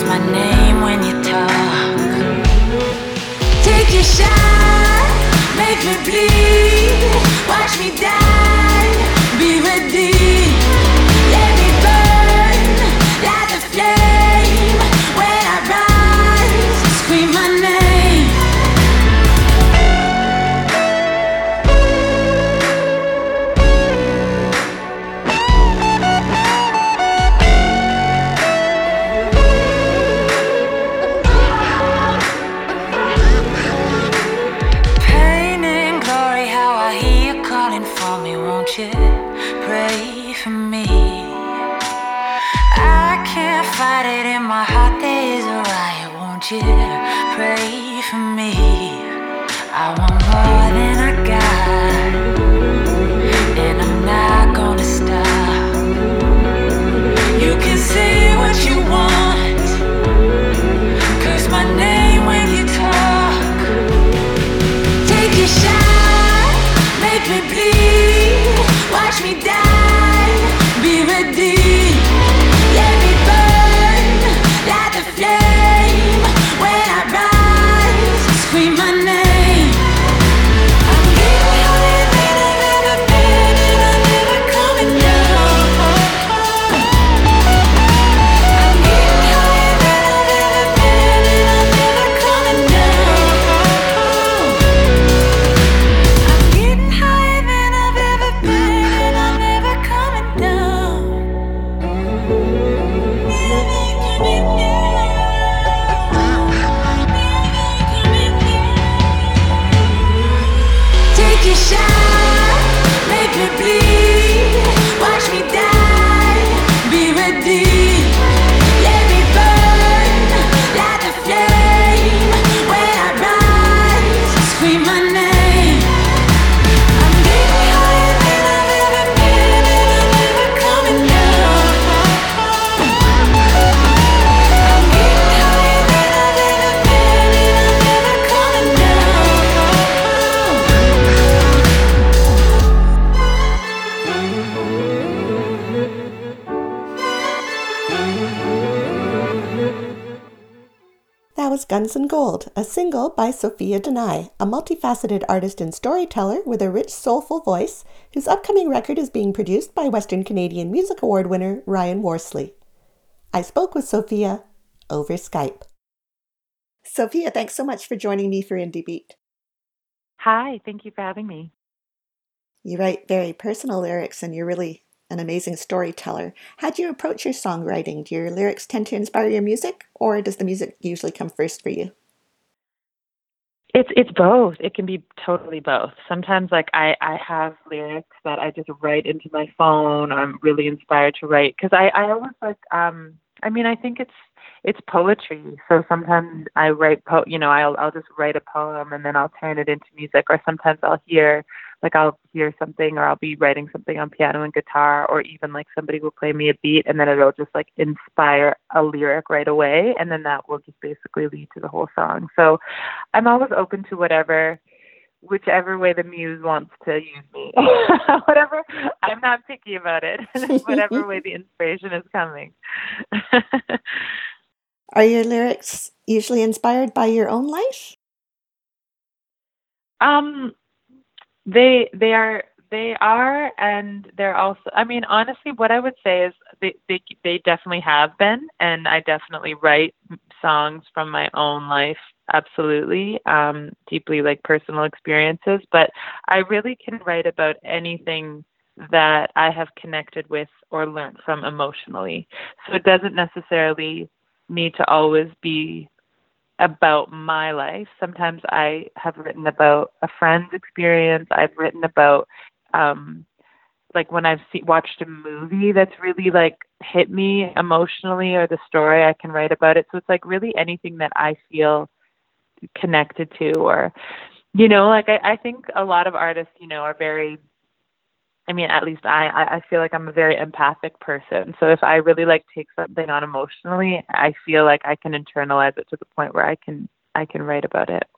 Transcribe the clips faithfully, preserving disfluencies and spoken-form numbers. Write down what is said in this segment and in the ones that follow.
my name when you talk. Take your shot, make me bleed. Watch me die, be ready. Let me burn, light the flame. When I rise, scream my name. Pain and glory, how I hear you calling for me. Won't you pray for me? I can't fight it in my heart, there is a riot. Won't you pray for me? I want more than I got, and I'm not gonna stop. You can say what you want, curse my name when you talk. Take your shot, make me bleed. Watch me die, be ready. Let me burn, light the flame. When I rise, scream my name. I'm getting higher than I've ever been, and I'm never coming down. I'm getting higher than I've ever been, and I'm never coming down. I'm getting higher than I've ever been, and I'm never coming down. Never coming down. Take your shot, make me bleed. Watch me die, be ready. Let me burn, light the flame. When I rise, scream my name. I'm getting higher than I've ever been, and I'm never coming down. I'm getting higher than I've ever been, and I'm never coming down. That was Guns and Gold, a single by Sophia Denai, a multifaceted artist and storyteller with a rich, soulful voice, whose upcoming record is being produced by Western Canadian Music Award winner Ryan Worsley. I spoke with Sophia over Skype. Sophia, thanks so much for joining me for Indie Beat. Hi, thank you for having me. You write very personal lyrics and you're really an amazing storyteller. How do you approach your songwriting? Do your lyrics tend to inspire your music, or does the music usually come first for you? It's it's both. It can be totally both. Sometimes like I, I have lyrics that I just write into my phone. I'm really inspired to write because I, I always like um I mean I think it's it's poetry. So sometimes I write po you know, I'll I'll just write a poem and then I'll turn it into music, or sometimes I'll hear like I'll hear something, or I'll be writing something on piano and guitar, or even like somebody will play me a beat and then it'll just like inspire a lyric right away, and then that will just basically lead to the whole song. So I'm always open to whatever, whichever way the muse wants to use me. Whatever, I'm not picky about it. Whatever way the inspiration is coming. Are your lyrics usually inspired by your own life? Um, they they are they are, and they're also. I mean, honestly, what I would say is they they they definitely have been, and I definitely write songs from my own life. Absolutely, um, deeply like personal experiences. But I really can write about anything that I have connected with or learned from emotionally. So it doesn't necessarily need to always be about my life. Sometimes I have written about a friend's experience. I've written about, um, like when I've see, watched a movie that's really like hit me emotionally, or the story, I can write about it. So it's like really anything that I feel connected to, or, you know, like I, I think a lot of artists, you know, are very, I mean, at least I, I feel like I'm a very empathic person. So if I really like take something on emotionally, I feel like I can internalize it to the point where I can I can write about it.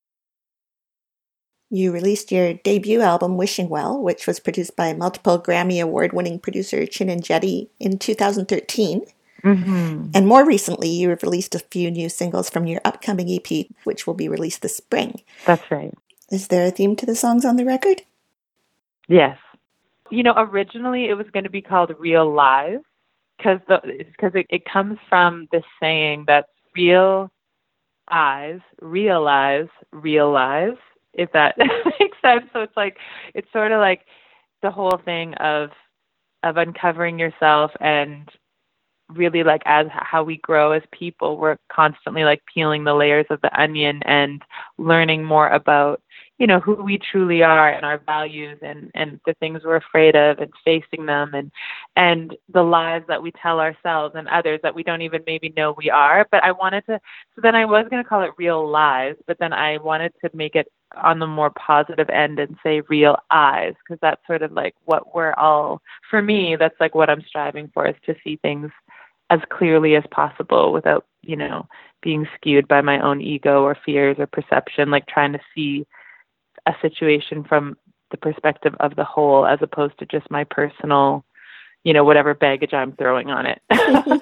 You released your debut album, Wishing Well, which was produced by multiple Grammy Award-winning producer Chinnan Jetty in two thousand thirteen. Mm-hmm. And more recently, you have released a few new singles from your upcoming E P, which will be released this spring. That's right. Is there a theme to the songs on the record? Yes. You know, originally it was going to be called Real Lives because because it, it comes from this saying that's real eyes, realize, realize, if that makes sense. So it's like, it's sort of like the whole thing of of uncovering yourself, and really like as how we grow as people, we're constantly like peeling the layers of the onion and learning more about, you know, who we truly are and our values, and and the things we're afraid of, and facing them, and and the lies that we tell ourselves and others that we don't even maybe know we are. But I wanted to, so then I was going to call it Real Lives, but then I wanted to make it on the more positive end and say Real Eyes, because that's sort of like what we're all, for me, that's like what I'm striving for, is to see things as clearly as possible without, you know, being skewed by my own ego or fears or perception, like trying to see a situation from the perspective of the whole, as opposed to just my personal, you know, whatever baggage I'm throwing on it.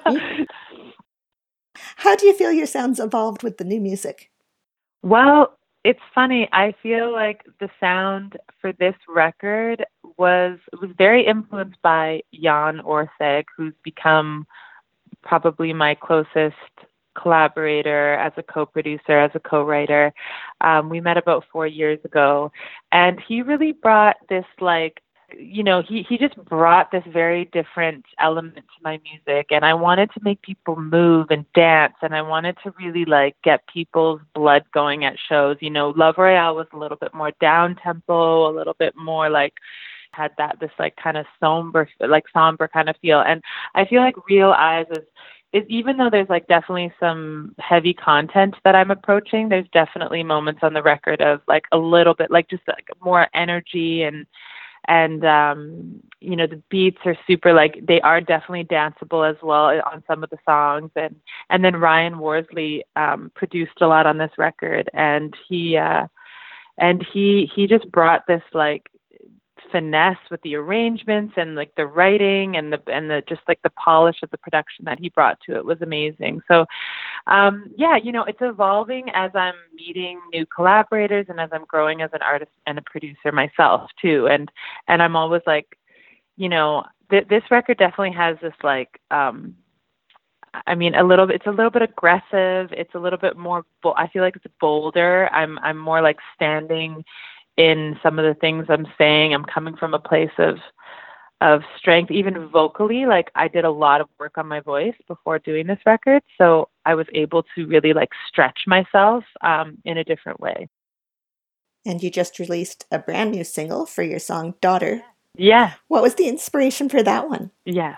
How do you feel your sound's evolved with the new music? Well, it's funny. I feel like the sound for this record was was very influenced by Jan Orteg, who's become probably my closest collaborator as a co-producer, as a co-writer. Um, we met about four years ago, and he really brought this, like, you know, he, he just brought this very different element to my music, and I wanted to make people move and dance, and I wanted to really like get people's blood going at shows. You know, Love Royale was a little bit more down tempo, a little bit more like had that this like kind of somber like somber kind of feel. And I feel like Real Eyes is is even though there's like definitely some heavy content that I'm approaching, there's definitely moments on the record of like a little bit like just like more energy, and and um you know, the beats are super, like they are definitely danceable as well on some of the songs. And and then Ryan Worsley um produced a lot on this record, and he uh and he he just brought this like finesse with the arrangements and like the writing, and the and the just like the polish of the production that he brought to it was amazing. So um yeah, you know, it's evolving as I'm meeting new collaborators and as I'm growing as an artist and a producer myself too. And and I'm always like, you know, th- this record definitely has this like um I mean, a little bit, it's a little bit aggressive. It's a little bit more, bo- I feel like it's bolder. I'm, I'm more like standing in some of the things I'm saying. I'm coming from a place of, of strength, even vocally. Like I did a lot of work on my voice before doing this record. So I was able to really like stretch myself um, in a different way. And you just released a brand new single for your song Daughter. Yeah. What was the inspiration for that one? Yes.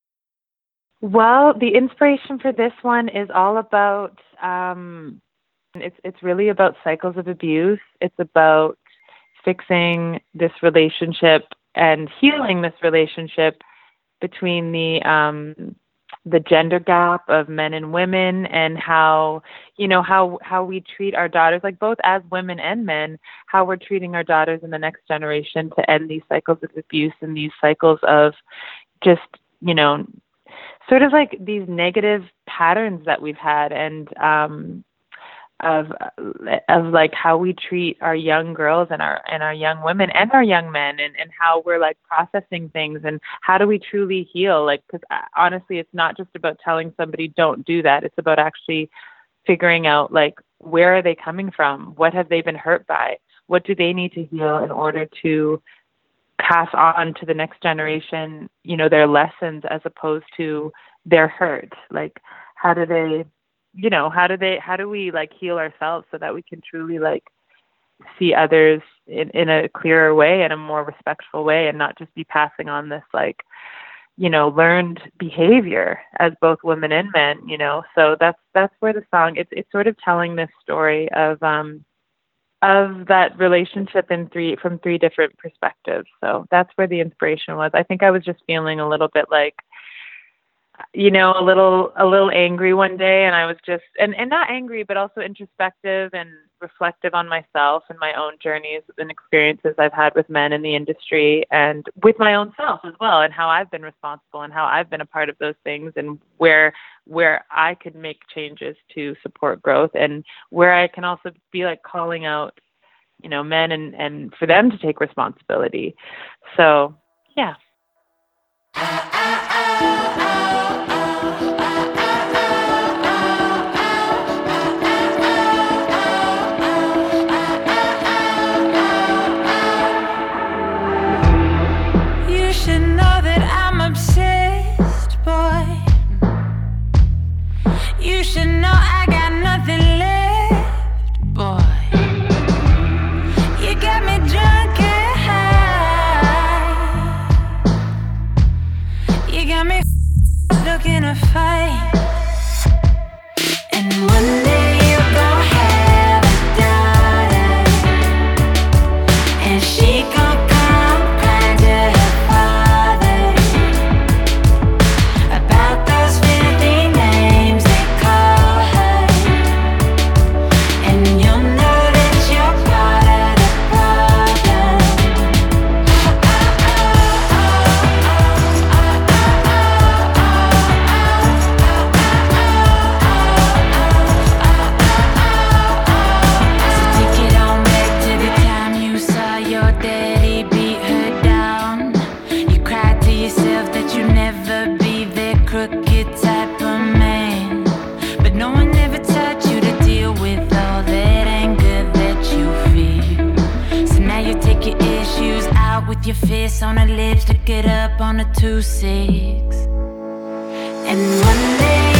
Well, the inspiration for this one is all about, um, it's it's really about cycles of abuse. It's about fixing this relationship and healing this relationship between the um, the gender gap of men and women, and how, you know, how how we treat our daughters, like both as women and men, how we're treating our daughters in the next generation, to end these cycles of abuse and these cycles of just, you know, sort of like these negative patterns that we've had, and um, of of like how we treat our young girls and our and our young women and our young men, and, and how we're like processing things, and how do we truly heal? Like, because honestly, it's not just about telling somebody don't do that. It's about actually figuring out like, where are they coming from? What have they been hurt by? What do they need to heal in order to pass on to the next generation, you know, their lessons, as opposed to their hurt? Like, how do they, you know, how do they, how do we like heal ourselves so that we can truly like see others in, in a clearer way, in a more respectful way, and not just be passing on this like, you know, learned behavior as both women and men, you know? So that's, that's where the song, it's, it's sort of telling this story of, um, of that relationship in three from three different perspectives. So that's where the inspiration was. I think I was just feeling a little bit like, you know, a little a little angry one day, and I was just and, and not angry, but also introspective, and reflective on myself and my own journeys and experiences I've had with men in the industry and with my own self as well, and how I've been responsible and how I've been a part of those things, and where where I could make changes to support growth, and where I can also be like calling out, you know, men and, and for them to take responsibility. So, yeah. You should know that I'm obsessed, boy. You should know I got nothing left, boy. You got me drunk and high. You got me looking to fight. And one day you're gonna have a daughter, and she gon' come crying to her father about those filthy names they call her. And you'll know that you're part of the problem. So take it on back to the time you saw your daddy beat her down. You cried to yourself that you'd never be that crooked type of man. But no one ever taught you to deal with all that anger that you feel. So now you take your issues out with your fists on her lips, stick it up on a two six. And one day